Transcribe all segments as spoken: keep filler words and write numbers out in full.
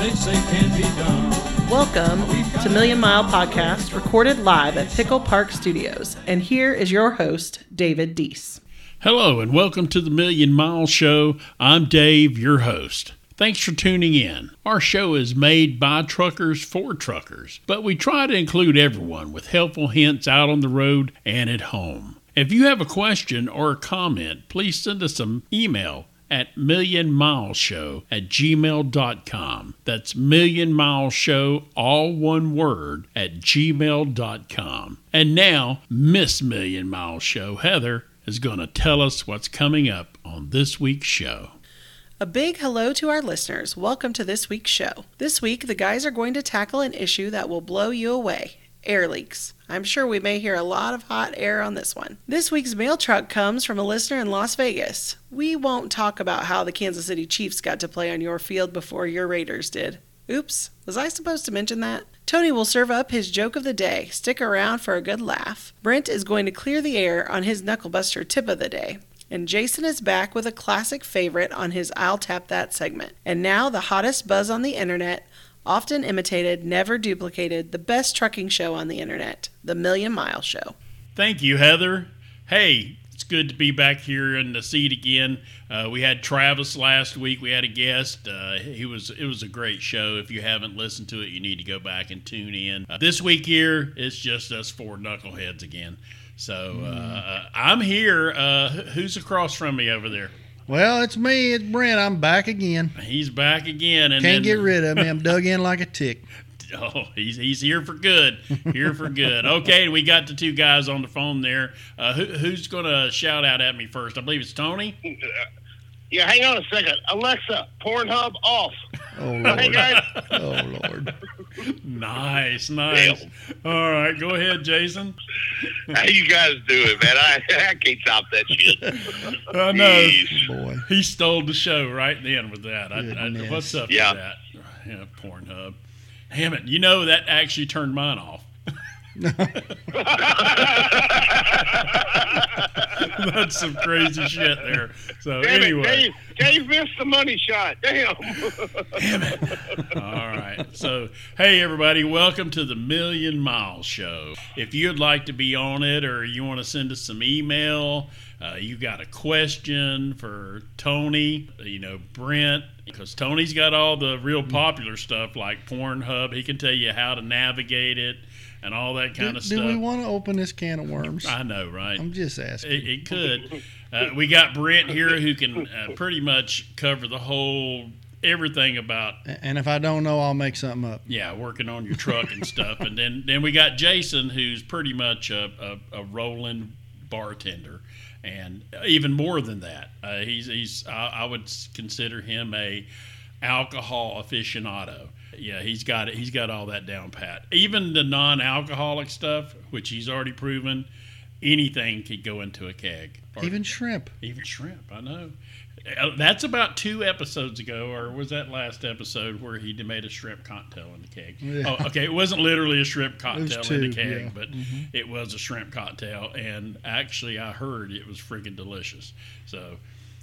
they say can't be done. Welcome to Million Mile Podcast, recorded live at Pickle Park Studios. And here is your host, David Deese. Hello, and welcome to the Million Mile Show. I'm Dave, your host. Thanks for tuning in. Our show is made by truckers for truckers, but we try to include everyone with helpful hints out on the road and at home. If you have a question or a comment, please send us an email at million mile show at gmail dot com. That's million mile show, all one word, at gmail dot com. And now, Miss Million Mile Show, Heather, is going to tell us what's coming up on this week's show. A big hello to our listeners. Welcome to this week's show. This week, the guys are going to tackle an issue that will blow you away. Air leaks. I'm sure we may hear a lot of hot air on this one. This week's mail truck comes from a listener in Las Vegas. We won't talk about how the Kansas City Chiefs got to play on your field before your Raiders did. Oops, was I supposed to mention that? Tony will serve up his joke of the day. Stick around for a good laugh. Brent is going to clear the air on his Knucklebuster tip of the day. And Jason is back with a classic favorite on his I'll Tap That segment. And now the hottest buzz on the internet, often imitated, never duplicated, the best trucking show on the internet, the Million Mile Show. Thank you, Heather. Hey, it's good to be back here in the seat again. Uh, we had Travis last week. We had a guest. Uh, he was it was a great show. If you haven't listened to it, you need to go back and tune in. Uh, this week here, it's just us four knuckleheads again. So uh, I'm here. Uh, who's across from me over there? Well, it's me. It's Brent. I'm back again. He's back again. And Can't then, get rid of me. I'm dug in like a tick. Oh, he's he's here for good. Here for good. Okay, we got the two guys on the phone there. Uh, who, who's going to shout out at me first? I believe it's Tony. Yeah, hang on a second. Alexa, Pornhub off. Oh, Lord. Hey, guys. Oh, Lord. Nice, nice. All right, go ahead, Jason. How you guys doing, man? I, I can't top that shit. I know. Jeez. Boy. He stole the show right then with that. I, I, Goodness. what's up Yeah. with that? Yeah, Pornhub. Damn it. You know, that actually turned mine off. That's some crazy shit there. So Damn anyway. it, Dave, Dave missed the money shot. Damn. Damn it. All right. So, hey, everybody, welcome to the Million Mile Show. If you'd like to be on it or you want to send us some email, uh, you got a question for Tony, you know, Brent, because Tony's got all the real popular stuff like Pornhub. He can tell you how to navigate it and all that kind do, of stuff. Do we want to open this can of worms? I know, right? I'm just asking. It, it could. Uh, we got Brent here who can uh, pretty much cover the whole everything about. And if I don't know, I'll make something up. Yeah, working on your truck and stuff. And then, then we got Jason, who's pretty much a, a, a rolling bartender. And even more than that, uh, he's he's I, I would consider him a alcohol aficionado. Yeah, he's got it. He's got all that down pat. Even the non-alcoholic stuff, which he's already proven, anything could go into a keg. Or Even shrimp. even shrimp. I know. Uh, That's about two episodes ago, or was that last episode where he made a shrimp cocktail in the keg? Yeah. Oh, okay. It wasn't literally a shrimp cocktail two, in the keg, yeah. but Mm-hmm. it was a shrimp cocktail, and actually, I heard it was freaking delicious. So,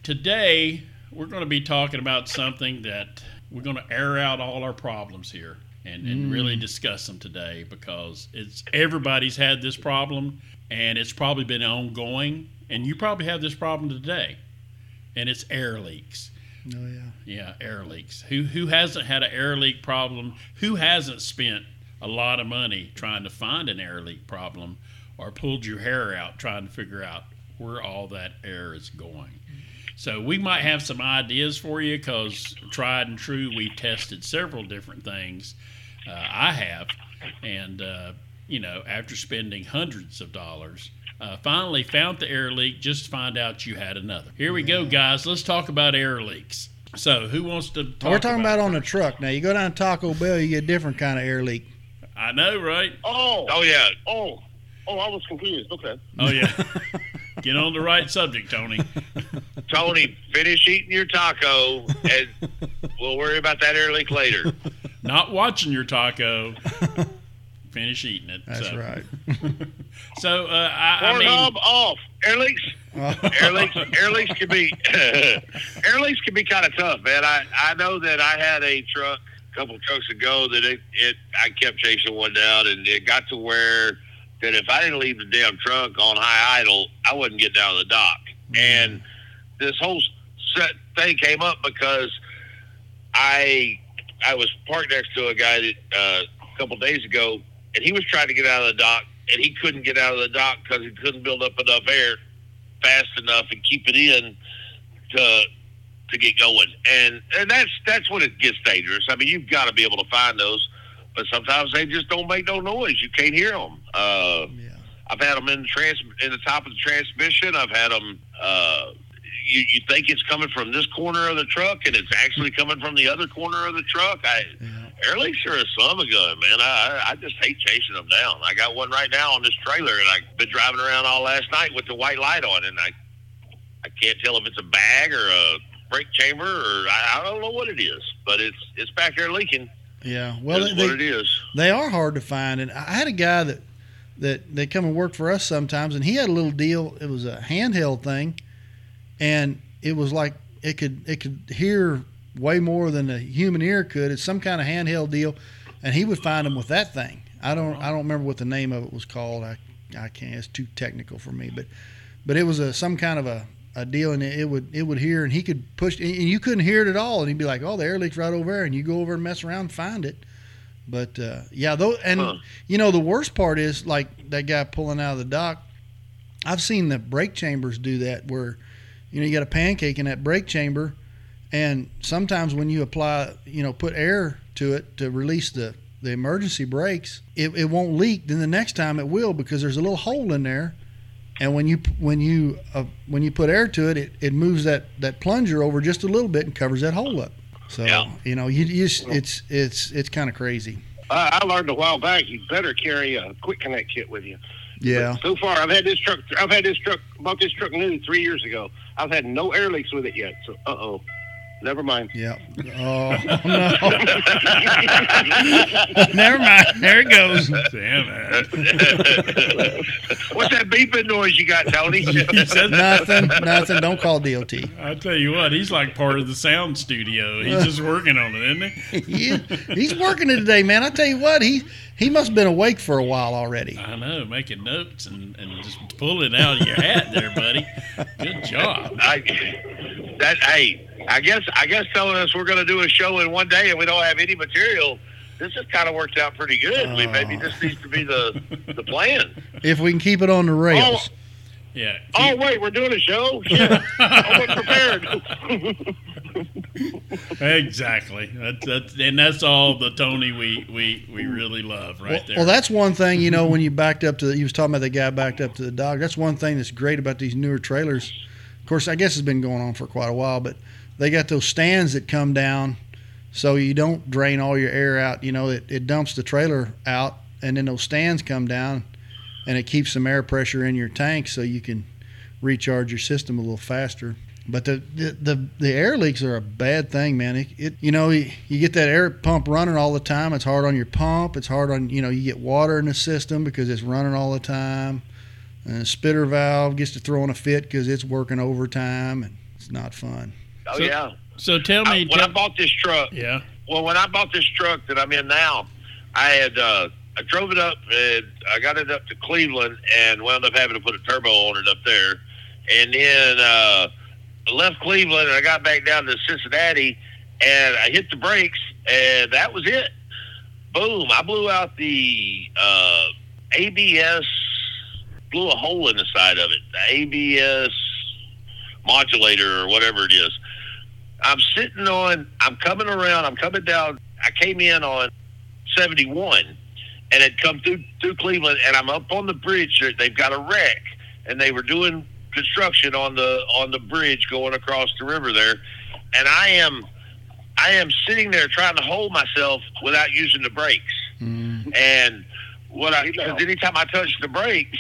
today we're going to be talking about something that we're going to air out all our problems here and, and Mm. really discuss them today because it's everybody's had this problem, and it's probably been ongoing, and you probably have this problem today. And it's air leaks. Oh, yeah. Yeah, air leaks. Who who hasn't had an air leak problem? Who hasn't spent a lot of money trying to find an air leak problem or pulled your hair out trying to figure out where all that air is going? So we might have some ideas for you because tried and true, we tested several different things. Uh, I have. And, uh, you know, after spending hundreds of dollars, Uh, finally found the air leak, just to find out you had another. Here we go, guys. Let's talk about air leaks. So who wants to talk We're talking about, about on the truck. Now, you go down to Taco Bell, you get a different kind of air leak. I know, right? Oh. Oh, yeah. Oh. Oh, I was confused. Okay. Oh, yeah. Get on the right subject, Tony. Tony, finish eating your taco, and we'll worry about that air leak later. Not watching your taco. Finish eating it. That's so. right. So, uh, I, I Pornhub mean... off. Air leaks. Air leaks. Air leaks can be. Air leaks can be kind of tough, man. I I know that I had a truck a couple trucks ago that it, it I kept chasing one down, and it got to where that if I didn't leave the damn truck on high idle, I wouldn't get down to the dock. Mm-hmm. And this whole set thing came up because I I was parked next to a guy that uh, a couple days ago, and he was trying to get out of the dock, and he couldn't get out of the dock because he couldn't build up enough air fast enough and keep it in to to get going. And and that's that's when it gets dangerous. I mean, you've got to be able to find those, but sometimes they just don't make no noise. You can't hear them. Uh, yeah. I've had them in the trans in the top of the transmission. I've had them. Uh, you you think it's coming from this corner of the truck, and it's actually coming from the other corner of the truck. I yeah. Air leaks are a son of a gun, man. I I just hate chasing them down. I got one right now on this trailer, and I've been driving around all last night with the white light on, and I I can't tell if it's a bag or a brake chamber, or I, I don't know what it is, but it's it's back there leaking. Yeah, well, That's they, what it is. They are hard to find, and I had a guy that that they come and work for us sometimes, and he had a little deal. It was a handheld thing, and it was like it could it could hear way more than a human ear could. It's some kind of handheld deal, and he would find them with that thing. I don't I don't remember what the name of it was called. I I can't. It's too technical for me, but but it was a some kind of a a deal, and it would it would hear, and he could push, and you couldn't hear it at all, and he'd be like, "Oh, the air leak's right over there," and you go over and mess around and find it. But uh, yeah, though, and huh. you know the worst part is like that guy pulling out of the dock. I've seen the brake chambers do that, where you know you got a pancake in that brake chamber, and sometimes when you apply, you know, put air to it to release the the emergency brakes, it, it won't leak. Then the next time it will, because there's a little hole in there. And when you when you uh, when you put air to it, it, it moves that, that plunger over just a little bit and covers that hole up. So yeah. you know, you, you just, it's it's it's kind of crazy. I, I learned a while back you better carry a quick connect kit with you. Yeah. But so far, I've had this truck. I've had this truck. Bought this truck new three years ago. I've had no air leaks with it yet. So uh oh. Never mind. Yeah. Oh, no. Never mind. There it goes. Damn it. What's that beeping noise you got, Tony? He said nothing. Nothing. Don't call D O T. I tell you what, he's like part of the sound studio. He's just working on it, isn't he? Yeah, he's working it today, man. I tell you what, he he must have been awake for a while already. I know, making notes and, and just pulling it out of your hat there, buddy. Good job. I, that hey. I guess I guess telling us we're going to do a show in one day and we don't have any material, this just kind of works out pretty good. Uh, we, maybe this needs to be the the plan. If we can keep it on the rails. Oh, yeah. Keep... Oh, wait, we're doing a show? Shit. I wasn't prepared. Exactly. That's, that's, and that's all the Tony we, we, we really love right well, there. Well, that's one thing, you know, when you backed up to the, you was talking about the guy backed up to the dock. That's one thing that's great about these newer trailers. Of course, I guess it's been going on for quite a while, but they got those stands that come down so you don't drain all your air out. You know, it, it dumps the trailer out, and then those stands come down, and it keeps some air pressure in your tank so you can recharge your system a little faster. But the the, the, the air leaks are a bad thing, man. It, it you know, you, you get that air pump running all the time. It's hard on your pump. It's hard on, you know, you get water in the system because it's running all the time. And the spitter valve gets to throwing a fit because it's working overtime, and it's not fun. Oh, so, yeah. So tell me. I, when tell, I bought this truck. Yeah. Well, when I bought this truck that I'm in now, I had uh, I drove it up and I got it up to Cleveland and wound up having to put a turbo on it up there. And then uh, I left Cleveland and I got back down to Cincinnati and I hit the brakes and that was it. Boom. I blew out the uh, A B S, blew a hole in the side of it. The A B S modulator or whatever it is. I'm sitting on, I'm coming around, I'm coming down. I came in on seventy-one and had come through through Cleveland, and I'm up on the bridge. They've got a wreck, and they were doing construction on the on the bridge going across the river there. And I am I am sitting there trying to hold myself without using the brakes. Mm. And what I because anytime I touched the brake,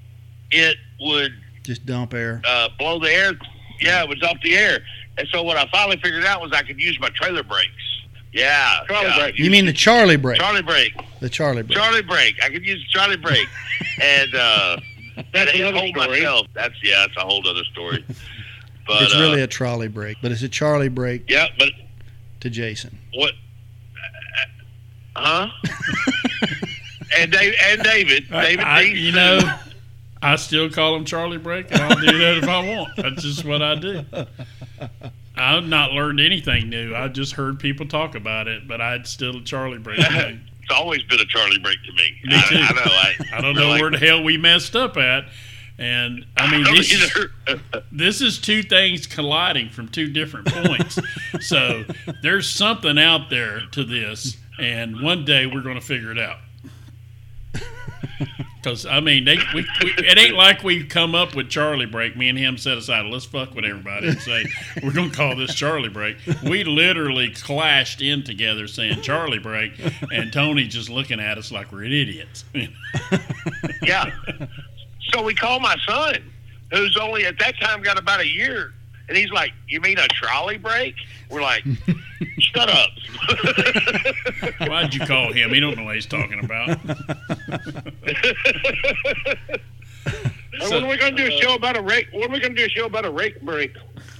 it would just dump air, uh, blow the air. Yeah, it was off the air. And so what I finally figured out was I could use my trailer brakes. Yeah. Charlie yeah. brake. You mean the Charlie brake? Charlie brake. The Charlie brake. Charlie brake. I could use the Charlie brake. and uh, that's I another hold story. myself. That's, yeah, that's a whole other story. But, it's uh, really a trolley brake, but it's a Charlie brake yeah, but to Jason. What Huh? and Dave and David, David, I, Dees you too. know, I still call him Charlie Brake, and I'll do that if I want. That's just what I do. I've not learned anything new. I just heard people talk about it, but I'd still a Charlie Brake. It's always been a Charlie Brake to me. Me too. I, I know. I, I don't know like, where the hell we messed up at. And I mean, I don't this is, either. this is two things colliding from two different points. So there's something out there to this, and one day we're going to figure it out. Because I mean, they, we, we, it ain't like we come up with Charlie Brake. Me and him set aside, let's fuck with everybody and say we're going to call this Charlie Brake. We literally clashed in together saying Charlie Brake, and Tony just looking at us like we're idiots. Yeah. So we call my son, who's only at that time got about a year, and he's like, "You mean a trolley brake?" We're like, "Shut up." Why'd you call him? He don't know what he's talking about. So, when are we going to do a show about a rake? When are we going to do a show about a rake brake?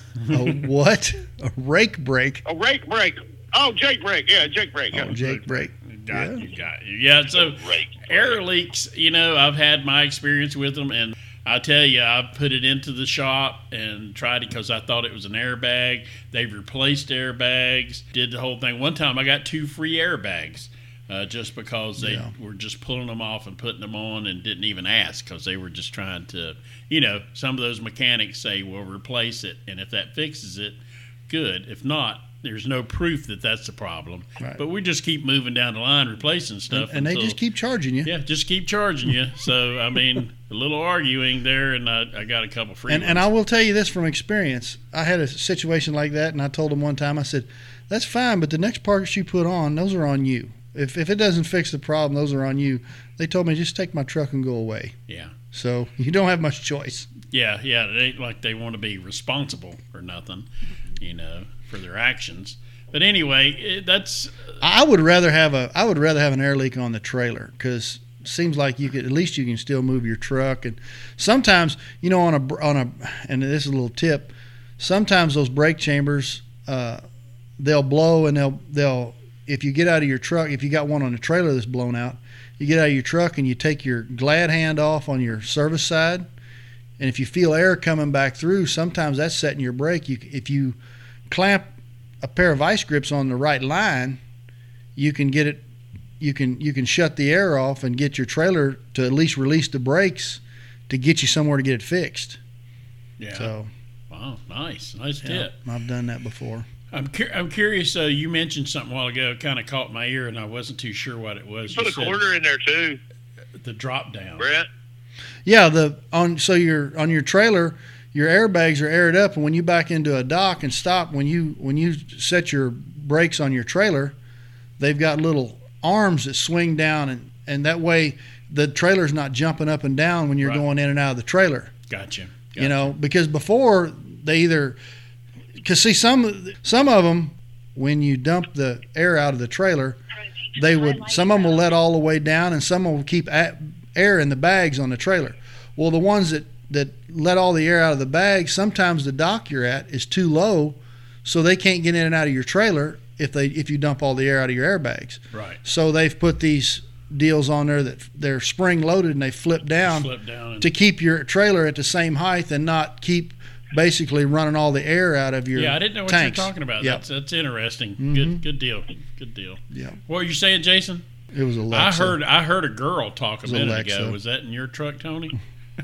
A what? A rake brake? A rake brake. Oh, Jake brake. Yeah, Jake brake. Yeah. Oh, Jake brake. Got Yeah. you, got you. Yeah, so Rake. air leaks, you know, I've had my experience with them, and I tell you, I put it into the shop and tried it because I thought it was an airbag. They've replaced airbags, did the whole thing. One time I got two free airbags uh, just because they Yeah. were just pulling them off and putting them on and didn't even ask because they were just trying to, you know, some of those mechanics say, well, replace it, and if that fixes it, good. If not, there's no proof that that's the problem. Right. But we just keep moving down the line, replacing stuff. And they until- just keep charging you. yeah, just keep charging you. So, I mean, a little arguing there, and I, I got a couple free And, ones. and I will tell you this from experience. I had a situation like that, and I told them one time, I said, that's fine, but the next parts you put on, those are on you. If, if it doesn't fix the problem, those are on you. They told me, just take my truck and go away. Yeah. So you don't have much choice. Yeah, yeah. It ain't like they want to be responsible for nothing, you know, for their actions. But anyway, it, that's I would rather have a I would rather have an air leak on the trailer because it seems like you could at least you can still move your truck, and sometimes you know on a on a and this is a little tip, sometimes those brake chambers uh, they'll blow and they'll they'll if you get out of your truck, if you got one on the trailer that's blown out, you get out of your truck and you take your glad hand off on your service side, and if you feel air coming back through, sometimes that's setting your brake. You if you clamp a pair of vice grips on the right line, you can get it you can you can shut the air off and get your trailer to at least release the brakes to get you somewhere to get it fixed. yeah. So Wow, nice, nice yeah, tip. I've done that before. I'm cu- I'm curious. Uh, you mentioned something a while ago. It kind of caught my ear, and I wasn't too sure what it was. Put You a said quarter in there too, the drop down. Brett. Yeah, the on so your on your trailer, your airbags are aired up, and when you back into a dock and stop, when you when you set your brakes on your trailer, they've got little arms that swing down, and, and that way the trailer's not jumping up and down when you're Right. going in and out of the trailer. Gotcha. Gotcha. You know, because before they either, because see some some of them when you dump the air out of the trailer, they would some of them will let all the way down, and some will keep a- air in the bags on the trailer. Well, the ones that that let all the air out of the bag, sometimes the dock you're at is too low, so they can't get in and out of your trailer if they if you dump all the air out of your airbags. Right. So they've put these deals on there that they're spring loaded and they flip down Flip down. And, to keep your trailer at the same height and not keep basically running all the air out of your yeah, I didn't know what tanks. you're talking about. Yep. That's that's interesting. Mhm. Good good deal. Good deal. Yeah, What were you saying, Jason? it was Alexa. I heard I heard a girl talk a was minute Alexa. ago. Was that in your truck, Tony?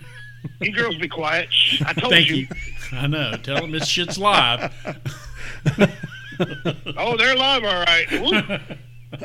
You girls be quiet. Shh, I told Thank you. you. I know. Tell them this shit's live. Oh, they're live, all right. Woo.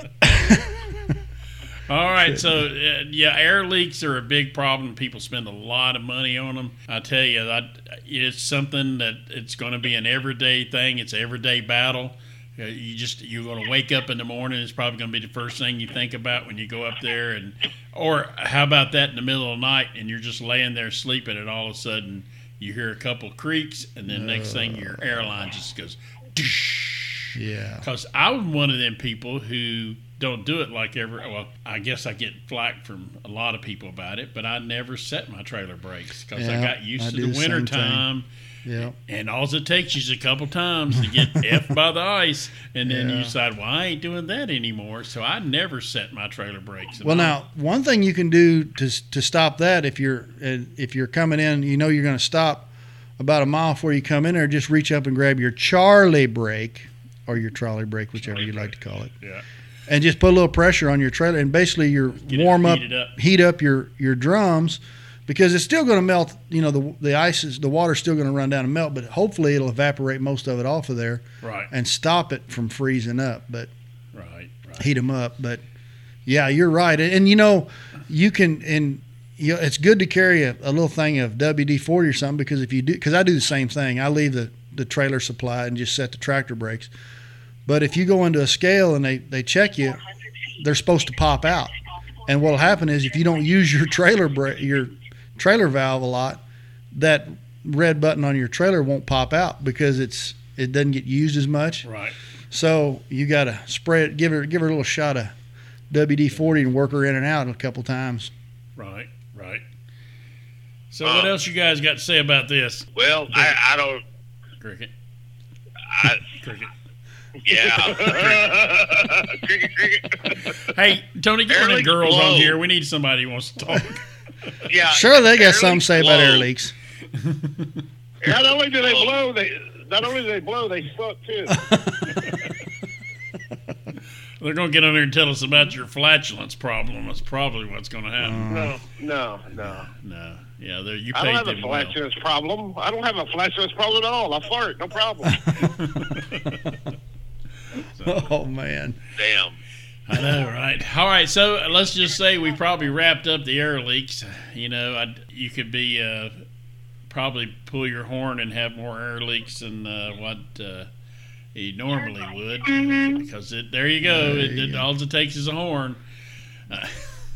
All right, so uh, yeah, air leaks are a big problem. People spend a lot of money on them. I tell you, that it's something that it's going to be an everyday thing. It's an everyday battle. Uh, you just you're going to wake up in the morning. It's probably going to be the first thing you think about when you go up there. And or how about that in the middle of the night and you're just laying there sleeping, and all of a sudden you hear a couple creaks, and then next thing your airline just goes. Yeah. Because I'm one of them people who don't do it like ever. Well, I guess I get flack from a lot of people about it, but I never set my trailer brakes because I Yeah, got used I to do the the winter same thing. time. Yeah. And all it takes is a couple times to get effed by the ice, and then Yeah. you decide, well, I ain't doing that anymore. So I never set my trailer brakes. Well, now one thing you can do to to stop that, if you're uh, if you're coming in, you know you're going to stop about a mile before you come in there. Just reach up and grab your Charlie brake or your trolley brake, whichever you like to call it, Yeah. and just put a little pressure on your trailer, and basically you're Get it warm up, heated up. heat up your your drums. Because it's still going to melt, you know, the the ice is, the water's still going to run down and melt, but hopefully it'll evaporate most of it off of there Right. and stop it from freezing up, but Right. Right. heat them up. But yeah, you're right. And, and you know, you can, and you know, it's good to carry a, a little thing of W D forty or something, because if you do, because I do the same thing. I leave the, the trailer supply and just set the tractor brakes. But if you go into a scale and they, they check you, they're supposed to pop out. And what'll happen is if you don't use your trailer brake, your trailer valve a lot, that red button on your trailer won't pop out because it's it doesn't get used as much. Right. So you got to spray it, give her give her a little shot of W D forty and work her in and out a couple times. Right. Right. So what else you guys got to say about this? Well, I, I don't. Cricket. I, Cricket. yeah. Cricket, cricket. Hey, Tony, get one of the Air girls leaks on blow. here. We need somebody who wants to talk. Yeah. Sure, they got air something to leaks say about air blow. leaks. Not only do they blow, they not only do they blow, they suck too. They're going to get on there and tell us about your flatulence problem. That's probably what's going to happen. No, no, no. No. Yeah, there you I paid don't have a them well. flatulence problem. I don't have a flatulence problem at all. I fart, no problem. Oh man. Damn. I know, right? All right, so let's just say we probably wrapped up the air leaks. You know, I, you could be uh, probably pull your horn and have more air leaks than uh, what uh, you normally would, because it, there you go. It, it, all it takes is a horn. Uh,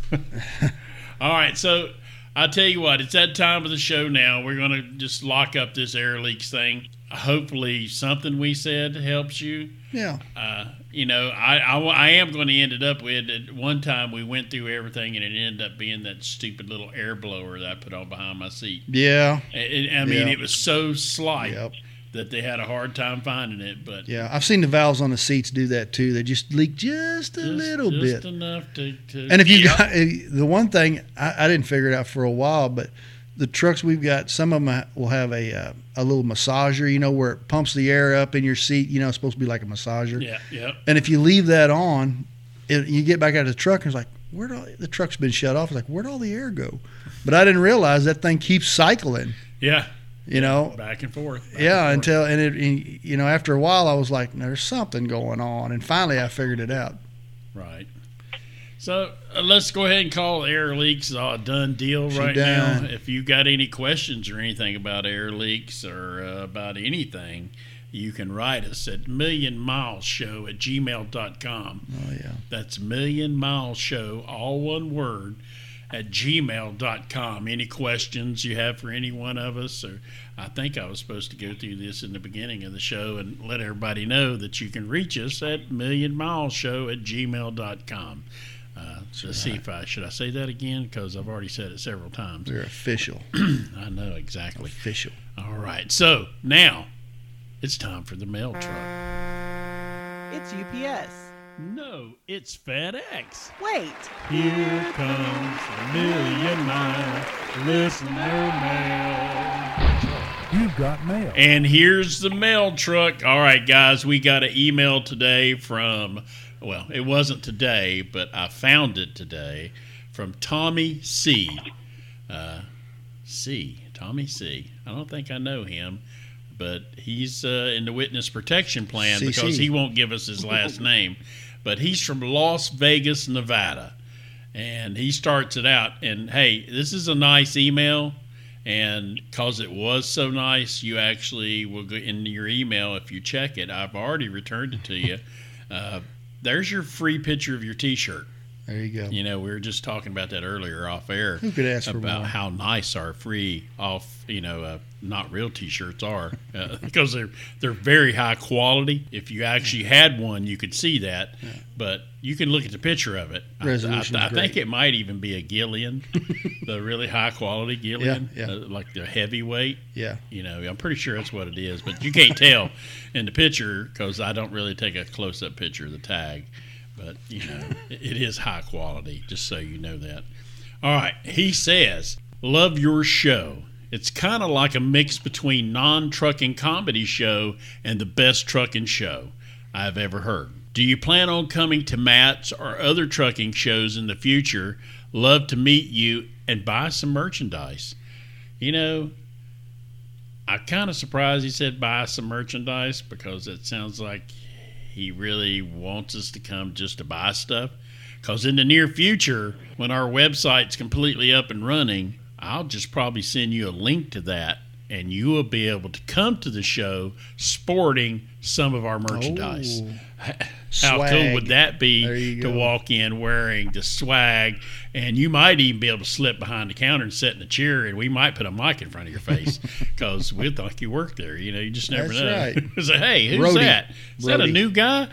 all right, so I'll tell you what. It's that time of the show now. We're going to just lock up this air leaks thing. Hopefully, something we said helps you. Yeah. Uh, you know, I, I, I am going to end it up with at one time we went through everything and it ended up being that stupid little air blower that I put on behind my seat. Yeah. It, I mean, Yeah. it was so slight Yep. that they had a hard time finding it, but Yeah. I've seen the valves on the seats do that too. They just leak just a just, little just bit. enough to, to And if you Yeah. got the one thing, I, I didn't figure it out for a while, but the trucks we've got, some of them will have a uh, a little massager, you know, where it pumps the air up in your seat. You know, it's supposed to be like a massager. yeah, yeah, And if you leave that on, it, you get back out of the truck and it's like, where'd all, the truck's been shut off. It's like, where'd all the air go? But I didn't realize that thing keeps cycling. yeah, You know, back and forth. back yeah, and forth. until and it, and, you know, after a while, I was like, there's something going on, and finally, I figured it out. Right. So uh, let's go ahead and call air leaks a done deal She right done. now. If you got any questions or anything about air leaks or uh, about anything, you can write us at million miles show at gmail dot com. Oh yeah, That's million miles show, all one word, at gmail dot com. Any questions you have for any one of us? Or I think I was supposed to go through this in the beginning of the show and let everybody know that you can reach us at million miles show at gmail dot com. Uh, let's see if I should I say that again, because I've already said it several times. they're official, I know exactly. official. All right, so now it's time for the mail truck. It's U P S. No, it's FedEx. Wait, Here comes the million mile listener mail. You've got mail. And here's the mail truck. All right, guys, we got an email today from, well, it wasn't today, but I found it today from Tommy C. Uh, C. Tommy C. I don't think I know him, but he's uh, in the witness protection plan C C. because he won't give us his last name. But he's from Las Vegas, Nevada. And he starts it out. And, hey, this is a nice email. And because it was so nice, you actually will go in your email, if you check it, I've already returned it to you. Uh, there's your free picture of your T-shirt. There you go. You know, we were just talking about that earlier off air. Who could ask for about more? how nice our free off, you know, uh, not real T-shirts are uh, because they're they're very high quality. If you actually had one, you could see that, yeah. But you can look at the picture of it. Resolution I, I, I is think great. it might even be a Gillian, the really high quality Gillian, Yeah, yeah. Uh, like the heavyweight. Yeah. You know, I'm pretty sure that's what it is, but you can't tell in the picture because I don't really take a close up picture of the tag. But, you know, it is high quality, just so you know that. All right. He says, love your show. It's kind of like a mix between non-trucking comedy show and the best trucking show I've ever heard. Do you plan on coming to Matt's or other trucking shows in the future? Love to meet you and buy some merchandise. You know, I'm kind of surprised he said buy some merchandise because it sounds like he really wants us to come just to buy stuff. Because in the near future, when our website's completely up and running, I'll just probably send you a link to that, and you will be able to come to the show sporting some of our merchandise. Oh, How swag. cool would that be you to go. walk in wearing the swag, and you might even be able to slip behind the counter and sit in a chair, and we might put a mic in front of your face because we'll think you work there. You know, you just never That's know. right. Say, hey, who's Brody. that? Is that a Brody. new guy?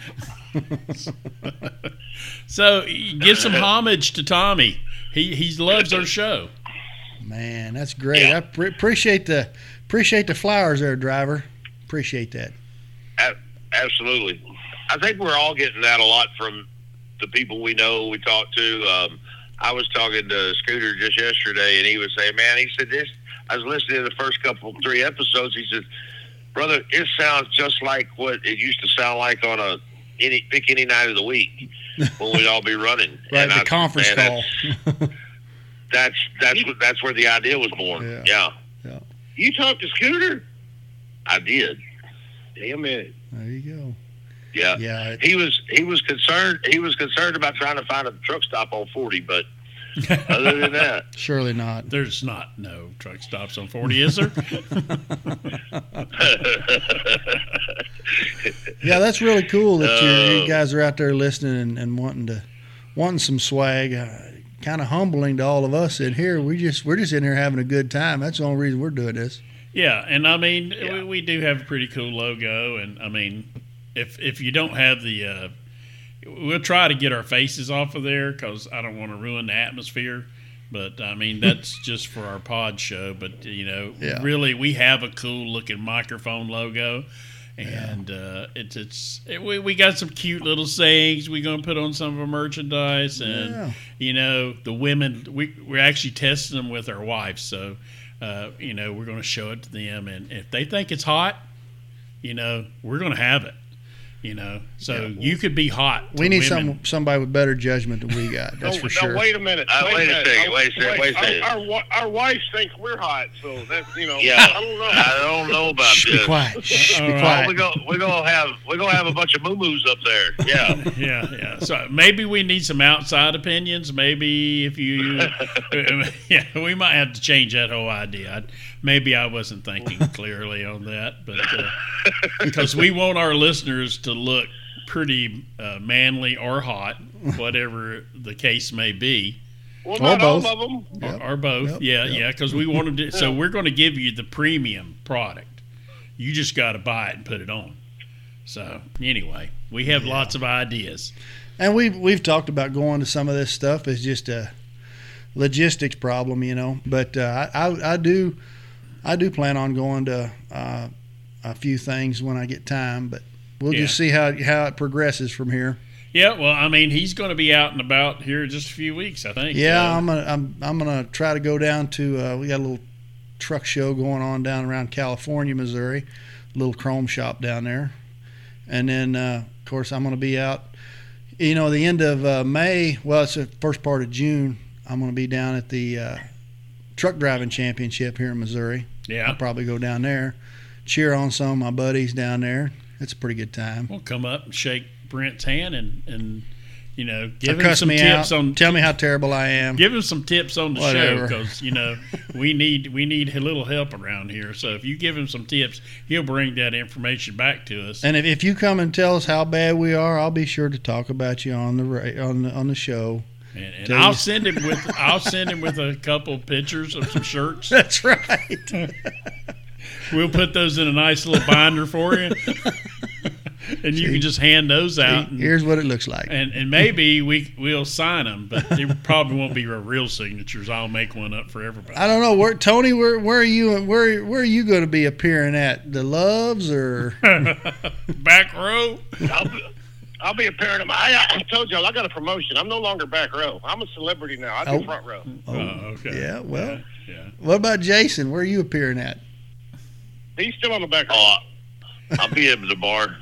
So give some homage to Tommy. He he loves our show. Man, that's great. Yeah. I pre- appreciate the appreciate the flowers there, driver. Appreciate that. A- absolutely. I think we're all getting that a lot from the people we know, we talk to. Um, I was talking to Scooter just yesterday, and he was saying, man, he said this. I was listening to the first couple, three episodes. He said, brother, it sounds just like what it used to sound like on a any pick any night of the week when we'd all be running. Right, And the I- conference man, call. That's that's that's, what, that's where the idea was born. Yeah. Yeah. Yeah. You talked to Scooter? I did. Damn it. There you go. Yeah. Yeah. it- He was he was concerned he was concerned about trying to find a truck stop on forty, but other than that, surely not. There's not no truck stops on forty, is there? Yeah, that's really cool that you Uh, you guys are out there listening and, and wanting to wanting some swag. Uh, kind of humbling to all of us in here. We just we're just in here having a good time. That's the only reason we're doing this. Yeah, and I mean Yeah. we, we do have a pretty cool logo, and I mean if if you don't have the, uh, we'll try to get our faces off of there because I don't want to ruin the atmosphere. But I mean that's just for our pod show. But you know, Yeah. really we have a cool looking microphone logo. And uh, it's it's it, we we got some cute little sayings we're gonna put on some of our merchandise, and Yeah. you know the women we we're actually testing them with our wives, so uh, you know we're gonna show it to them, and if they think it's hot, you know we're gonna have it, you know. So you could be hot. We to need women. some somebody with better judgment than we got. That's no, for no, sure. wait a minute. Uh, wait a second, wait a second, wait a second. Our, our, wi- our wives think we're hot, so that's, you know, yeah, I don't know. I don't know about Shh, be this. quiet. Shh, All be right. quiet. We're gonna we're gonna have we're gonna have a bunch of moo-moos up there. Yeah. Yeah, yeah. So maybe we need some outside opinions. Maybe if you, yeah, we might have to change that whole idea. I, maybe I wasn't thinking clearly on that, but uh, because we want our listeners to look pretty uh, manly or hot, whatever the case may be, Well, Or not all both. of them. Yep. or, or both. Yep. Yeah, Yep. yeah. Because we wanted to. So we're going to give you the premium product. You just got to buy it and put it on. So anyway, we have lots of ideas. And we've we've talked about going to some of this stuff. It's just a logistics problem, you know. But uh, I, I I do I do plan on going to uh, a few things when I get time. But we'll Yeah. just see how how it progresses from here. Yeah, well, I mean, he's going to be out and about here in just a few weeks, I think. Yeah, Uh, I'm gonna I'm I'm gonna try to go down to. Uh, we got a little truck show going on down around California, Missouri, a little chrome shop down there, and then uh, of course I'm gonna be out. You know, the end of uh, May. Well, it's the first part of June. I'm gonna be down at the uh, truck driving championship here in Missouri. yeah. I'll probably go down there, cheer on some of my buddies down there. It's a pretty good time. We'll come up and shake Brent's hand and, and you know, give Or him cuss some me tips out. on Tell me how terrible I am. give him some tips on the show Whatever. because you know we need we need a little help around here. So if you give him some tips, he'll bring that information back to us. And if, if you come and tell us how bad we are, I'll be sure to talk about you on the ra- on the, on the show. And, and Tell I'll you- send him with I'll send him with a couple pictures of some shirts. That's right. We'll put those in a nice little binder for you, and you can just hand those out. And, Here's what it looks like. and and maybe we we'll sign them, but they probably won't be real signatures. I'll make one up for everybody. I don't know where Tony. Where where are you? Where where are you going to be appearing at? The Loves or? Back row. I'll be, I'll be appearing. at my- I, I told y'all I got a promotion. I'm no longer back row. I'm a celebrity now. I do Oh. front row. Oh, okay. Yeah. Well, Yeah. what about Jason? Where are you appearing at? He's still on the back row. Oh, I'll be at the bar.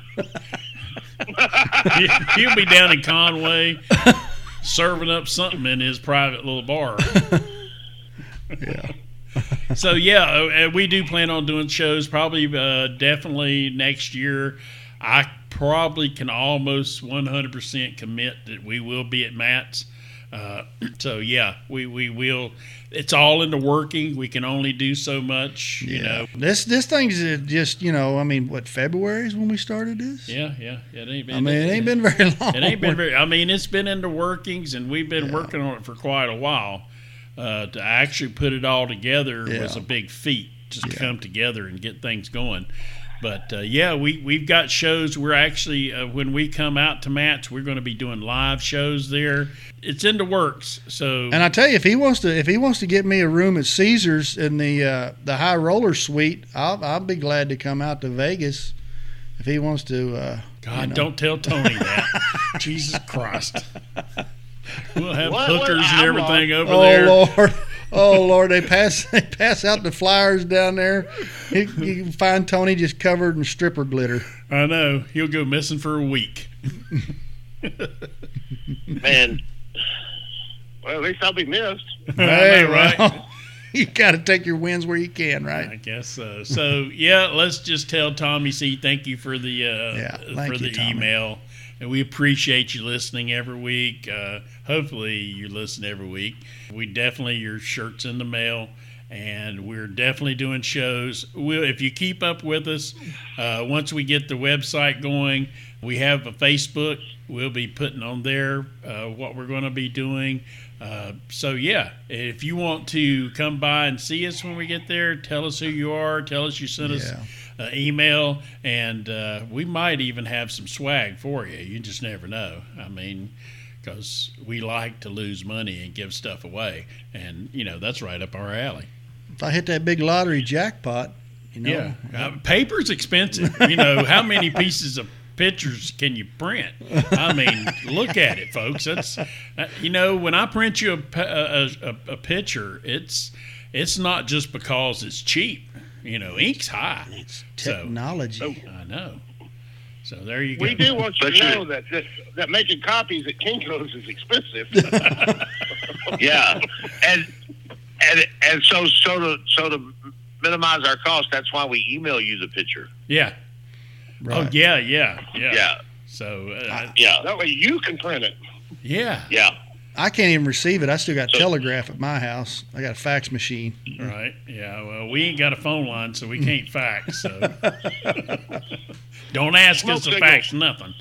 He- He'll be down in Conway serving up something in his private little bar. Yeah. So yeah, uh, we do plan on doing shows. Probably, uh, definitely next year. I probably can almost one hundred percent commit that we will be at Matt's. Uh, so yeah, we, we will. It's all in the working. We can only do so much, you know. This this thing's uh, just you know. I mean, what February is when we started this? Yeah, yeah. It ain't been. I mean, it ain't been very long. It ain't been very. I mean, it's been in the workings, and we've been Yeah. working on it for quite a while. Uh, to actually put it all together was Yeah. a big feat, just to Yeah. come together and get things going. But uh, yeah, we we've got shows. We're actually uh, when we come out to Matt's, we're going to be doing live shows there. It's in the works. So And I tell you, if he wants to, if he wants to get me a room at Caesars in the uh, the high roller suite, I'll I'll be glad to come out to Vegas. If he wants to, uh, God, you know. don't tell Tony that. Jesus Christ. We'll have What? What? hookers and I'm everything over Oh there. Lord, oh Lord, they pass they pass out the flyers down there. You, you can find Tony just covered in stripper glitter. I know. He'll go missing for a week. Man, Well, at least I'll be missed. I know, right? well, you got to take your wins where you can, right? I guess so. So yeah, let's just tell Tommy C. Thank you for the uh, Yeah, thank for you, the Tommy. email, and we appreciate you listening every week. Uh, hopefully, you listen every week. We definitely your shirt's in the mail, and we're definitely doing shows. We'll, if you keep up with us, uh, once we get the website going, we have a Facebook. We'll be putting on there uh, what we're going to be doing. Uh, so yeah, if you want to come by and see us when we get there, tell us who you are, tell us you sent us Yeah. an email, and uh, we might even have some swag for you. You just never know. I mean, because we like to lose money and give stuff away, and you know that's right up our alley. If I hit that big lottery jackpot, you know, Yeah, uh, paper's expensive. You know, how many pieces of pictures can you print? I mean, look at it, folks. That's uh, you know, when I print you a, pa- a, a, a picture, it's it's not just because it's cheap. You know, ink's high. So technology. I know. So there you go. We do want you But to you- know that, that that making copies at Kinko's is expensive. yeah, and and and so so to so to minimize our cost, that's why we email you the picture. Yeah. Right. Oh yeah, yeah, yeah. Yeah, So uh, yeah, That way you can print it. yeah. yeah. I can't even receive it. I still got telegraph at my house. I got a fax machine. Right. Yeah. Well, we ain't got a phone line, so we can't fax. So don't ask Smoke us to signal. fax nothing.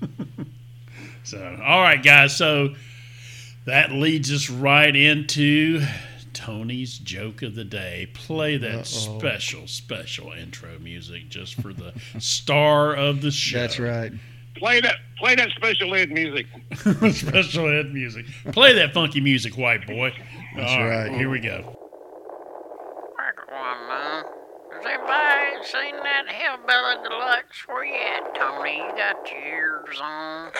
So, all right, guys. So that leads us right into Tony's joke of the day. Play that Uh-oh. special, special intro music just for the star of the show. That's right. Play that play that special ed music. Special ed music. Play that funky music, white boy. That's All right. Here we go. Quick one, man. Has anybody seen that Hillbilly Deluxe? Where you at, Tony? You got your ears on?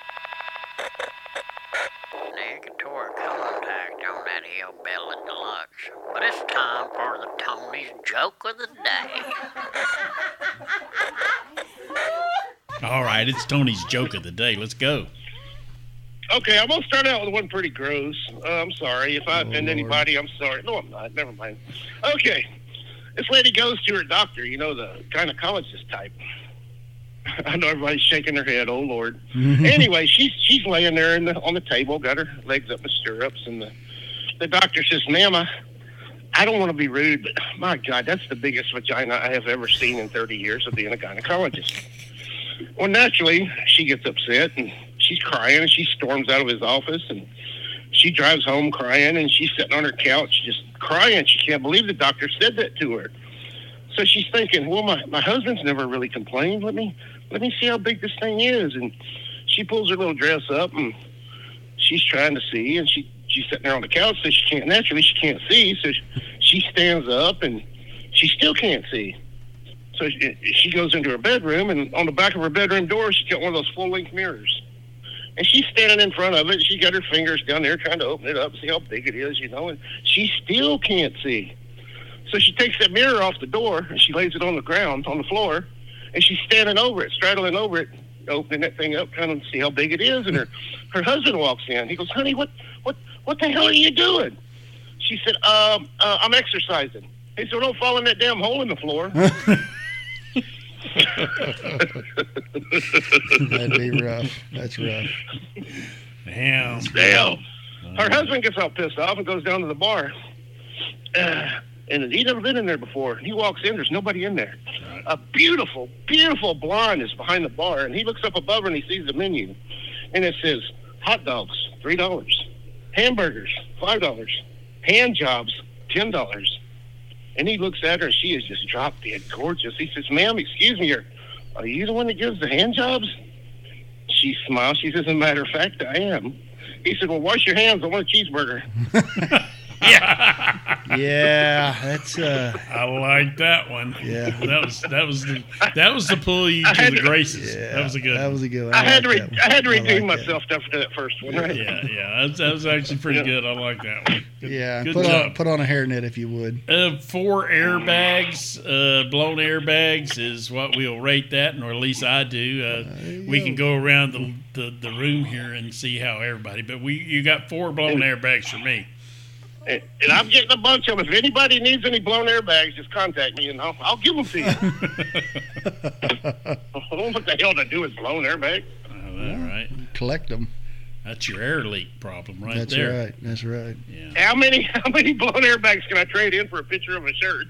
Negatory contact on that Hillbilly Deluxe. But it's time for the Tony's joke of the day. All right, it's Tony's joke of the day. Let's go. Okay, I'm gonna start out with one pretty gross. Uh, I'm sorry if I Oh, offend Lord. anybody. I'm sorry. No, I'm not. Never mind. Okay, this lady goes to her doctor. You know, the gynecologist type. I know everybody's shaking their head. Oh Lord. Anyway, she's she's laying there in the, on the table, got her legs up in stirrups, and the the doctor says, "Ma'am, I, I don't want to be rude, but my God, that's the biggest vagina I have ever seen in thirty years of being a gynecologist." Well, naturally, she gets upset and she's crying and she storms out of his office and she drives home crying, and she's sitting on her couch just crying. She can't believe the doctor said that to her. So she's thinking, well, my, my husband's never really complained. Let me let me see how big this thing is. And she pulls her little dress up, and she's trying to see, and she she's sitting there on the couch, so she can't, naturally she can't see. So she, she stands up, and she still can't see. So she, she goes into her bedroom, and on the back of her bedroom door, she's got one of those full-length mirrors. And she's standing in front of it. She's got her fingers down there trying to open it up, see how big it is, you know, and she still can't see. So she takes that mirror off the door, and she lays it on the ground, on the floor, and she's standing over it, straddling over it, opening that thing up, trying to see how big it is. And her, her husband walks in. He goes, honey, what, what, what the hell are you doing? She said, um, uh, I'm exercising. He said, well, don't fall in that damn hole in the floor. That'd be rough. That's rough. Damn. Damn. Her husband gets all pissed off and goes down to the bar. Uh, and he'd never been in there before. He walks in, there's nobody in there. A beautiful, beautiful blonde is behind the bar, and he looks up above her and he sees the menu. And it says, hot dogs, three dollars. Hamburgers, five dollars. Hand jobs, ten dollars. And he looks at her, and she is just drop dead gorgeous. He says, ma'am, excuse me, are, are you the one that gives the hand jobs? She smiles. She says, as a matter of fact, I am. He said, well, wash your hands. I want a cheeseburger. Yeah, that's uh I like that one. Yeah. That was that was the that was the pull you I to had the to- graces. yeah, that was a good That one. was a good one. I, had to like re- that one. I had to I like redeem that. myself after that first one. Right? Yeah, yeah. That was, that was actually pretty good. I like that one. Good, Yeah, good put job. on put on a hairnet if you would. Uh, four airbags, uh, blown airbags is what we'll rate that, or at least I do. Uh, we can go around the, the the room here and see how everybody. But we you got four blown airbags for me. And, and I'm getting a bunch of them. If anybody needs any blown airbags, just contact me, and I'll, I'll give them to you. I don't know what the hell to do with blown airbags. Oh, all right, Collect them. that's your air leak problem right That's there. right. That's right. Yeah. How many how many blown airbags can I trade in for a picture of a shirt?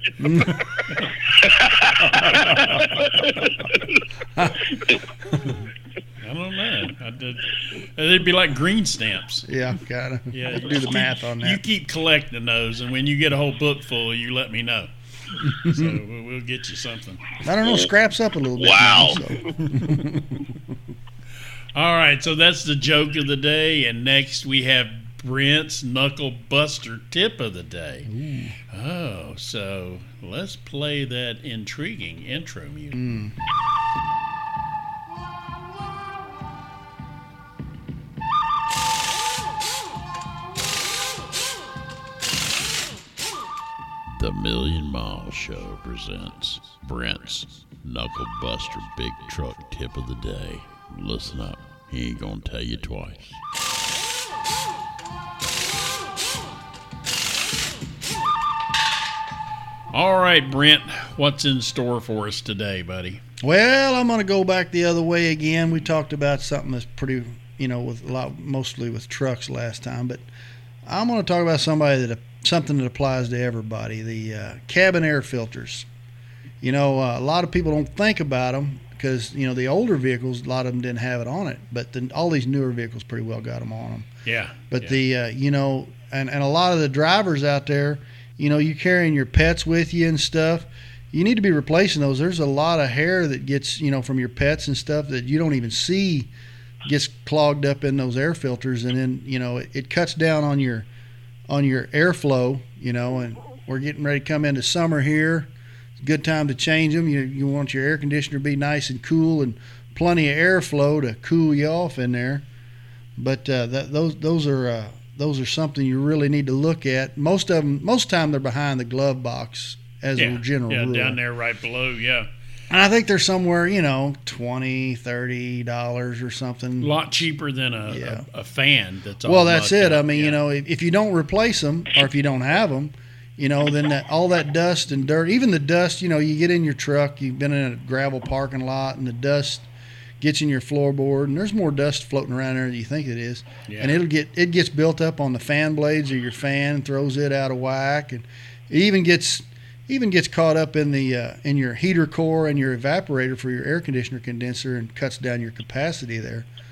I don't know. I did, they'd be like green stamps. Yeah, gotta Yeah, do the math on You that. keep collecting those, and when you get a whole book full, you let me know. So we'll, we'll get you something. I don't know, scraps up a little bit. Wow. now, so. All right, so that's the joke of the day, and next we have Brent's Knuckle Buster tip of the day. Oh, so let's play that intriguing intro music. Mm. The Million Mile Show presents Brent's Knuckle Buster Big Truck Tip of the Day. Listen up, he ain't gonna tell you twice. All right, Brent, what's in store for us today, buddy? Well, I'm going to go back the other way again. We talked about something that's pretty, you know, with a lot, mostly with trucks last time, but I'm going to talk about somebody that something that applies to everybody. The uh, cabin air filters. You know, uh, a lot of people don't think about them because you know the older vehicles, a lot of them didn't have it on it, but the, all these newer vehicles pretty well got them on them. Yeah. But yeah. the uh, you know, and and a lot of the drivers out there, you know, you carrying your pets with you and stuff. You need to be replacing those. There's a lot of hair that gets, you know, from your pets and stuff that you don't even see gets clogged up in those air filters, and then you know it, it cuts down on your on your airflow. You know, and we're getting ready to come into summer here. It's a good time to change them. You you want your air conditioner to be nice and cool and plenty of airflow to cool you off in there. But uh, that, those those are uh, those are something you really need to look at. Most of them, most of the time, they're behind the glove box as yeah. a general yeah, rule. down there right below, yeah. And I think they're somewhere, you know, twenty dollars, thirty dollars or something. A lot cheaper than a, Yeah. a, a fan that's all Well, that's mucked it. up, I mean, yeah. you know, if, if you don't replace them or if you don't have them, you know, then that, all that dust and dirt, even the dust, you know, you get in your truck, you've been in a gravel parking lot, and the dust gets in your floorboard, and there's more dust floating around there than you think it is. Yeah. And it'll get it gets built up on the fan blades of your fan and throws it out of whack, and it even gets even gets caught up in the uh, in your heater core and your evaporator for your air conditioner condenser and cuts down your capacity there.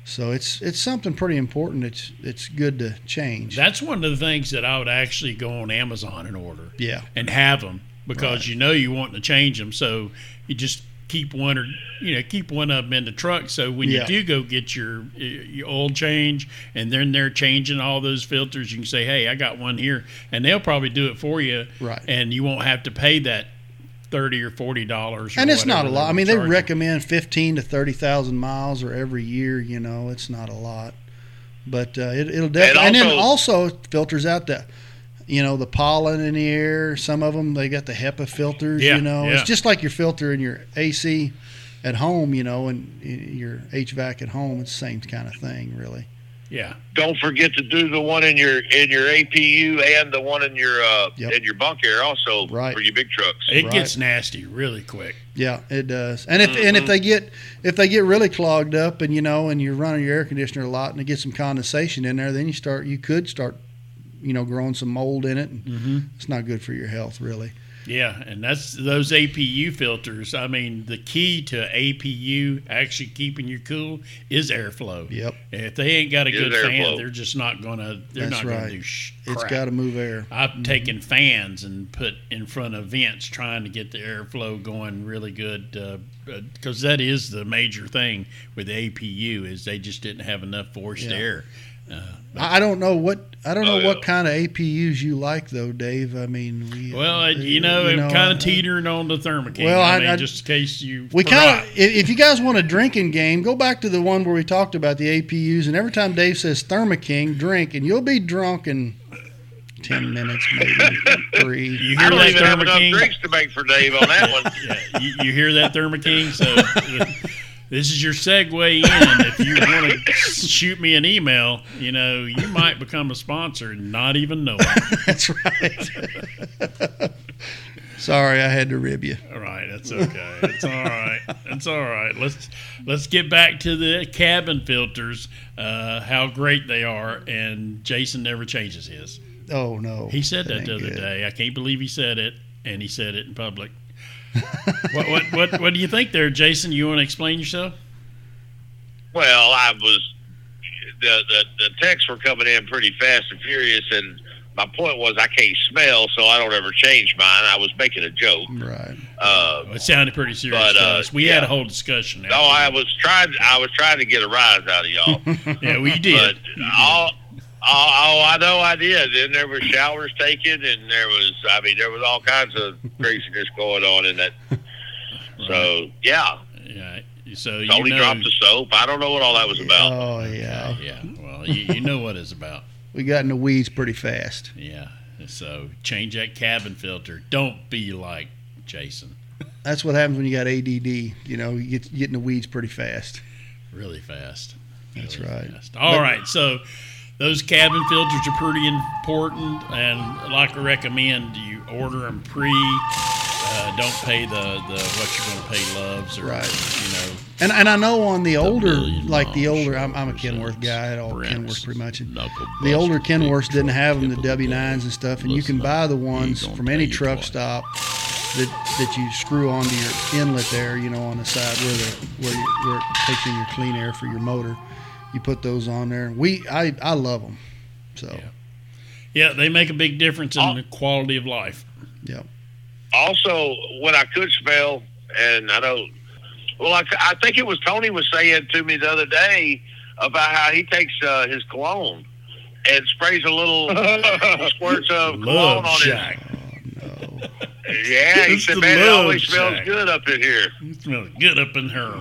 So it's it's something pretty important. It's it's good to change. That's one of the things that I would actually go on Amazon and order. Yeah. And have them because Right. you know you want to change them. So you just keep one or you know keep one of them in the truck. So when Yeah. you do go get your your oil change and then they're changing all those filters, you can say, "Hey, I got one here," and they'll probably do it for you. Right. And you won't have to pay that thirty or forty dollars. And it's not a lot. I mean, they recommend. recommend fifteen to thirty thousand miles or every year. You know, it's not a lot, but uh, it, it'll definitely. And, also- then also it filters out the, you know, the pollen in the air. Some of them they got the HEPA filters. Yeah, you know, yeah. it's just like your filter in your A C at home. You know, and your H V A C at home. It's the same kind of thing, really. Yeah. Don't forget to do the one in your in your A P U and the one in your uh, Yep. in your bunk air also Right. for your big trucks. It Right. gets nasty really quick. Yeah, it does. And if and if they get if they get really clogged up and you know and you're running your air conditioner a lot and it gets some condensation in there, then you start you could start you know growing some mold in it. And Mm-hmm. It's not good for your health, really. Yeah, and that's those A P U filters. I mean, the key to A P U actually keeping you cool is airflow. Yep, If they ain't got a Is good fan, airflow. they're just not gonna. They're That's not gonna right. do sh- it's crap. got to move air. I've taken fans and put in front of vents trying to get the airflow going really good because that is the major thing with the A P U is they just didn't have enough forced Yeah. air. Uh, I I don't know what I don't know Oh, yeah. what kind of A P Us you like though, Dave. I mean, we well, uh, uh, you know, I'm kind uh, of teetering on the Thermoking. well, I, I- mean, I- just in case you We forgot. kind of, if you guys want a drinking game, go back to the one where we talked about the A P Us, and every time Dave says Thermoking, drink, and you'll be drunk in ten minutes, maybe three. You I hear don't that, even have Thermo enough King? drinks to make for Dave on that one. Yeah, you, you hear that, Thermo King? So this is your segue in. If you want to shoot me an email, you know, you might become a sponsor and not even know it. That's right. Sorry, I had to rib you. All right, that's okay. It's all right. It's all right. Let's let's get back to the cabin filters. Uh, how great they are, and Jason never changes his. Oh no, He said that ain't the other good. day. I can't believe he said it, and he said it in public. what, what what what do you think there, Jason? You want to explain yourself? Well, I was the, the the texts were coming in pretty fast and furious, and my point was I can't smell, so I don't ever change mine. I was making a joke. Right. Uh, It sounded pretty serious But, to uh, us. We had a yeah. whole discussion. no, I was trying. I was trying to get a rise out of y'all. Yeah, we did. But all, all, all I know I did. Then there were showers taken, and there was, I mean, there was all kinds of craziness going on in that. So, yeah, Yeah. So you Tony know, dropped the soap. I don't know what all that was about. Oh yeah, Yeah. Well, you, you know what it's about. we got in the weeds pretty fast. Yeah. So change that cabin filter. Don't be like Jason. That's what happens when you got A D D. You know, you get, you get in the weeds pretty fast. Really fast. That's Really right. fast. All right. So those cabin filters are pretty important, and like I recommend, you order them pre. Uh, don't pay the, the what you're going to pay Loves or Right. you know. And and I know on the older, Million like the Mile older, I'm, I'm a Shows Kenworth and guy. I all Brents, Kenworth pretty much. And Knuckle the older Buster, Kenworths Big didn't Truck have them, the Tip of the W Day. nines and stuff, and you Listen can buy up, the he ones gonna from pay any you truck twice. stop that that you screw onto your inlet there, you know, on the side where the where you, where it takes in your clean air for your motor. You put those on there. We I I love them. So Yeah. Yeah, they make a big difference in Oh. the quality of life. yep. Also, what I could smell, and I don't, well, I, I think it was Tony was saying to me the other day about how he takes uh, his cologne and sprays a little squirts of cologne Love on Shack. No. his. Yeah, he It's said, the man, it Love always smells Shack. good up in here. It smells good up in her.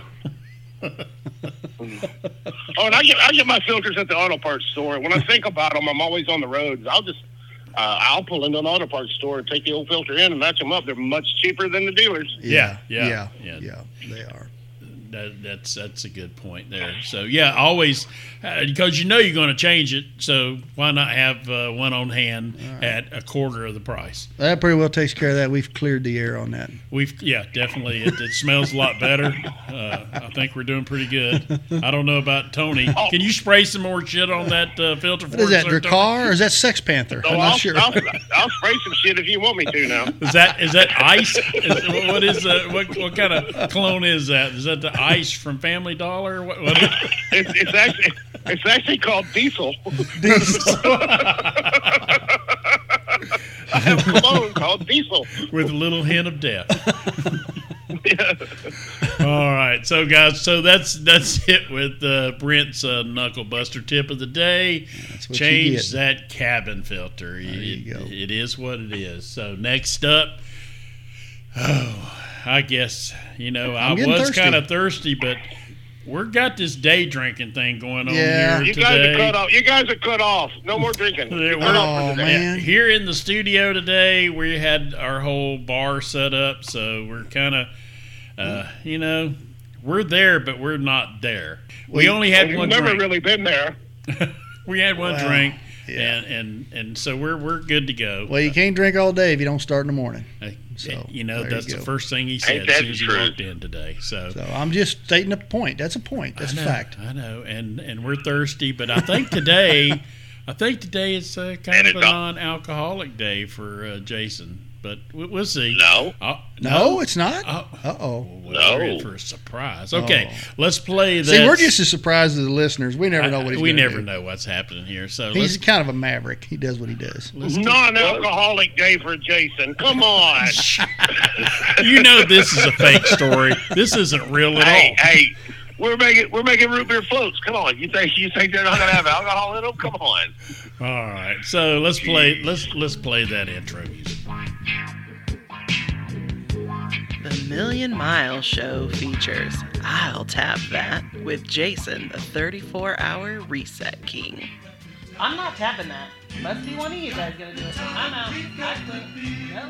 Oh, and I get I get my filters at the auto parts store. When I think about them, I'm always on the road. I'll just uh, I'll pull into an auto parts store and take the old filter in and match them up. They're much cheaper than the dealers. Yeah, yeah, yeah, yeah. yeah, they are. That, that's that's a good point there. So yeah, always because you know you're going to change it. So why not have uh, one on hand at a quarter of the price? That pretty well takes care of that. We've cleared the air on that. We've yeah, definitely. It, it smells a lot better. Uh, I think we're doing pretty good. I don't know about Tony. Can you spray some more shit on that uh, filter? What is that, Dracar or is that Sex Panther? So I'm I'll, not sure. I'll, I'll spray some shit if you want me to now. Is that is that ice? Is, what is uh, what what kind of cologne is that? Is that the ice from Family Dollar? What, what is It's, it's actually it's actually called Diesel. Diesel. I have cologne called Diesel. with a little hint of death. All right, so guys, so that's that's it with uh, Brent's uh, knuckle buster tip of the day. That's what you Change get. that cabin filter. There it, you go. it is what it is. So next up, oh, I guess you know I I'm getting was thirsty. kind of thirsty, but we've got this day drinking thing going on Yeah. here You guys today. are cut off. You guys are cut off. No more drinking. Yeah, You're we're- cut off for Oh, today. man. Here in the studio today, we had our whole bar set up, so we're kind of, uh, you know, we're there, but we're not there. We We- only had You've one never drink. really been there. We had one Wow. drink, Yeah. and, and and so we're we're good to go. Well, you can't drink all day if you don't start in the morning. Uh, so, you know, there that's you the go. first thing he said Ain't as that soon as he the truth? walked in today. So. So I'm just stating a point. That's a point. That's I a know, fact. I know, and and we're thirsty, but I think today, I think today is uh, kind And of a it's all- non-alcoholic day for uh, Jason, but we, we'll see. No. Oh, No, it's not. Oh. Uh oh. Well, we're in No. for a surprise. Okay, Oh. let's play that. See, we're just as surprised as the listeners. We never know what he's we gonna never do. know what's happening here. So He's let's, kind of a maverick. He does what he does. let's get- Non-alcoholic day for Jason. Come on. you know this is a fake story. This isn't real at hey, all. hey, we're making we're making root beer floats. Come on. You think you think they're not gonna have alcohol in them? Come on. All right, so let's play. Let's let's play that intro music. The Million Mile Show features I'll Tap That with Jason, the thirty-four hour Reset King. I'm not tapping that. Must be one of you guys gonna do it. I'm out. I quit. No,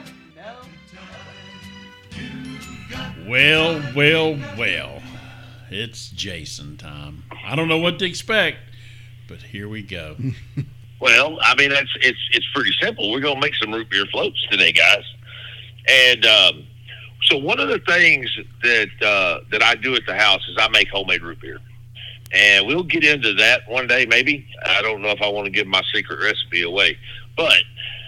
no. Well, well, well. It's Jason time. I don't know what to expect, but here we go. Well, I mean, that's it's it's pretty simple. We're gonna make some root beer floats today, guys. And um, so one of the things that uh, that I do at the house is I make homemade root beer, and we'll get into that one day, maybe. I don't know if I want to give my secret recipe away, but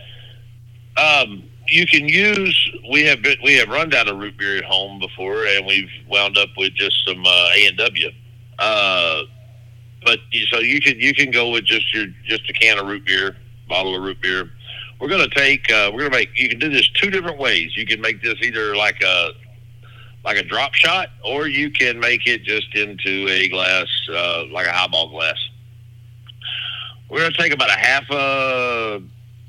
um, you can use. We have been, we have run down a root beer at home before, and we've wound up with just some uh, A and W. Uh, but you- so you can you can go with just your just a can of root beer, bottle of root beer. We're gonna take. Uh, we're gonna make. You can do this two different ways. You can make this either like a like a drop shot, or you can make it just into a glass, uh, like a highball glass. We're gonna take about a half a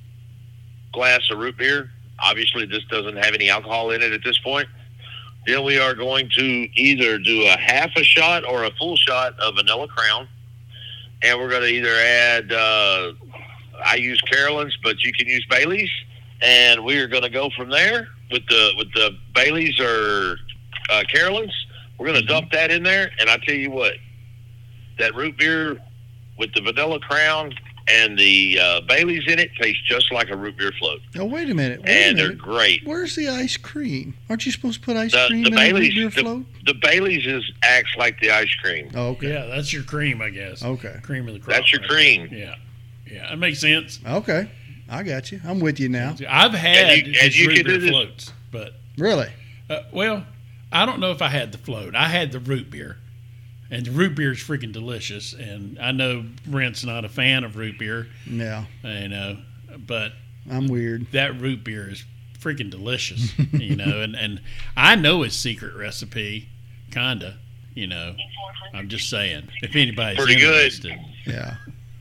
glass of root beer. Obviously, this doesn't have any alcohol in it at this point. Then we are going to either do a half a shot or a full shot of Vanilla Crown, and we're going to either add. Uh, I use Carolyn's, but you can use Bailey's, and we are going to go from there with the with the Bailey's or uh, Carolyn's. We're going to dump that in there, and I tell you what, that root beer with the Vanilla Crown and the uh, Bailey's in it tastes just like a root beer float, Oh, wait a minute. Wait and a they're minute. great. Where's the ice cream? Aren't you supposed to put ice The, cream the in a root Bailey's, beer the, float? the Bailey's is acts like the ice cream. Oh, okay. Yeah, that's your cream, I guess. Okay. Cream of the crop. That's your right cream. there. Yeah, yeah, that makes sense. Okay. I got you. I'm with you now. I've had And you- and these you root can beer do this- floats, but Really? uh, well, I don't know if I had the float. I had the root beer, and the root beer is freaking delicious. And I know Brent's not a fan of root beer, Yeah. you know, but I'm weird. that root beer is freaking delicious, you know. And, and I know his secret recipe, kinda, you know. I'm just saying, if anybody's Pretty good. interested. Yeah.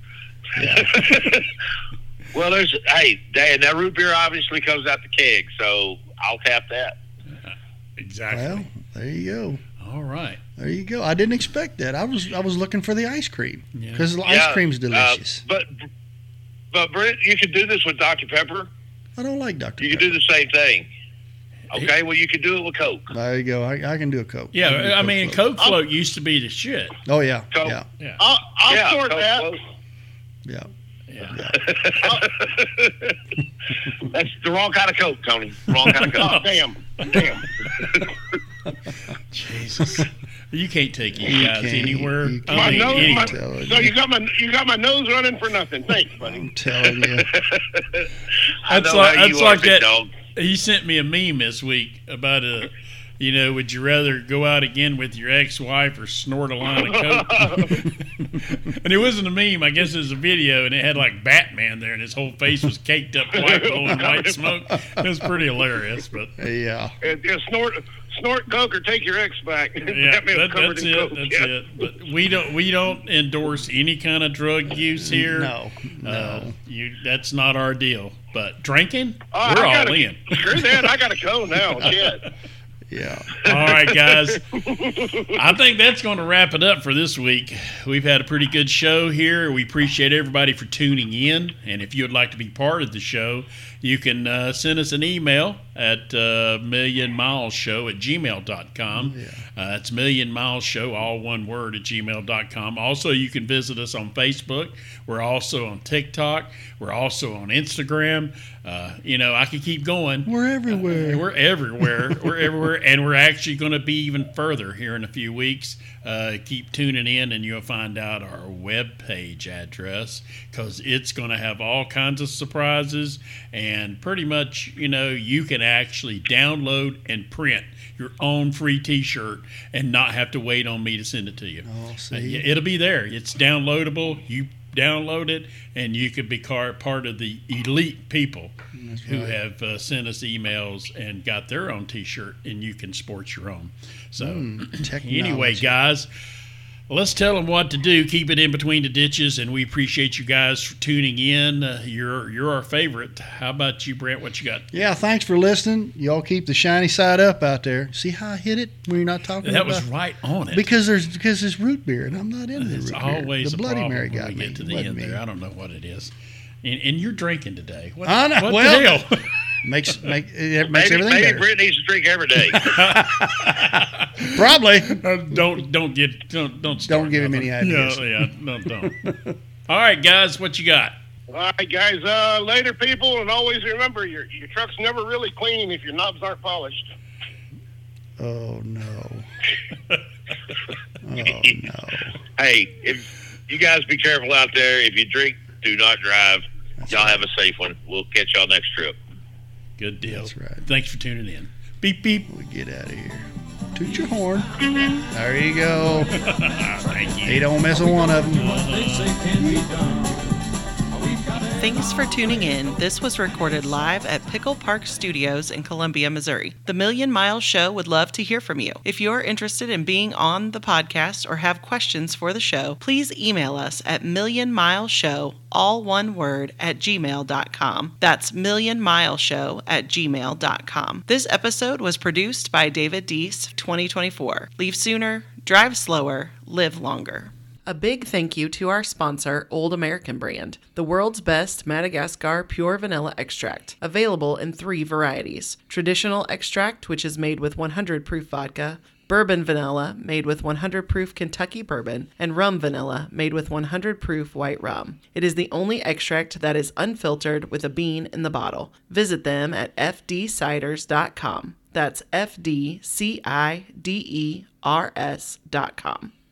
Well, there's hey, Dan, that root beer obviously comes out the keg, so I'll tap that. Exactly. Well, there you go. All right. There you go. I didn't expect that. I was I was looking for the ice cream Yeah. because the Yeah, ice cream's uh, delicious. but but Brent, you could do this with Doctor Pepper. I don't like Doctor You Pepper. could do the same thing. Okay, well you could do it with Coke. There you go. I, I can do a Coke. I can do Yeah, a I mean, float. Coke float used to be the shit. Oh yeah. Coke. Yeah. Yeah. I'll, I'll yeah, sort Coke that. float. Yeah. Yeah. That's the wrong kind of Coke, Tony. Wrong kind of Oh, Coke. damn. Damn. Jesus. You can't take you You guys can't. anywhere. You I My mean, nose, any- my, telling so you. you got my you got my nose running for nothing. Thanks, buddy. I'm telling you. I That's know like- how you that's are, like big that- dog. he sent me a meme this week about a You know, would you rather go out again with your ex-wife or snort a line of coke? And it wasn't a meme. I guess it was a video, and it had like Batman there, and his whole face was caked up white, blowing white smoke. It was pretty hilarious. But Yeah. And, and snort, snort coke or take your ex back. yeah, That man's that, covered that's in it. coke. That's Yeah. it. But we don't we don't endorse any kind of drug use here. No, no. Uh, you that's not our deal. But drinking, Oh, we're I all gotta, in. Screw that. I got to go now. Shit. Yeah. All right, guys. I think that's going to wrap it up for this week. We've had a pretty good show here. We appreciate everybody for tuning in. And if you would like to be part of the show, you can uh, send us an email at uh, million miles show at gmail dot com. Yeah. Uh, that's million miles show, all one word, at gmail dot com. Also, you can visit us on Facebook. We're also on TikTok. We're also on Instagram. Uh, you know, I could keep going. We're everywhere. We're everywhere. We're everywhere. And we're actually going to be even further here in a few weeks. Uh, keep tuning in and you'll find out our webpage address, because it's going to have all kinds of surprises. And pretty much, you know, you can actually download and print your own free T-shirt and not have to wait on me to send it to you. Oh, Uh, see? yeah, it'll be there. It's downloadable. You download it, and you could be car- part of the elite people who right. have uh, sent us emails and got their own T-shirt, and you can sport your own. So Technology. anyway, guys, let's tell them what to do. Keep it in between the ditches, and we appreciate you guys for tuning in. Uh, you're you're our favorite. How about you, Brent? What you got? Yeah, thanks for listening. Y'all keep the shiny side up out there. See how I hit it when you're not talking That about was right on it. Because there's because it's root beer, and I'm not into It's root beer. always The a Bloody problem Mary when got we me. get to It the wasn't end me. there. I don't know what it is. And, and you're drinking today. What, I know. what Well, the hell? Makes make it makes Maybe, everything maybe better. Britt needs to drink every day. Probably. Uh, don't don't get don't don't start Don't give him nothing. any ideas. Yeah, yeah, no, don't. All right, guys, what you got? All right, guys. Uh, later, people. And always remember, your, your truck's never really clean if your knobs aren't polished. Oh no. Oh no. Hey, if you guys be careful out there. If you drink, do not drive. Y'all have a safe one. We'll catch y'all next trip. Good deal. That's right. Thanks for tuning in. Beep beep. We get out of here. Toot your horn. There you go. Thank you. He don't miss a one of them. Thanks for tuning in. This was recorded live at Pickle Park Studios in Columbia, Missouri. The Million Mile Show would love to hear from you. If you're interested in being on the podcast or have questions for the show, please email us at millionmileshow, all one word, at gmail dot com. That's millionmileshow at gmail dot com. This episode was produced by David Deese, twenty twenty-four. Leave sooner, drive slower, live longer. A big thank you to our sponsor, Old American Brand, the world's best Madagascar pure vanilla extract, available in three varieties. Traditional extract, which is made with one hundred proof vodka, bourbon vanilla, made with one hundred proof Kentucky bourbon, and rum vanilla, made with one hundred proof white rum. It is the only extract that is unfiltered with a bean in the bottle. Visit them at f d ciders dot com. That's F D C I D E R S dot com.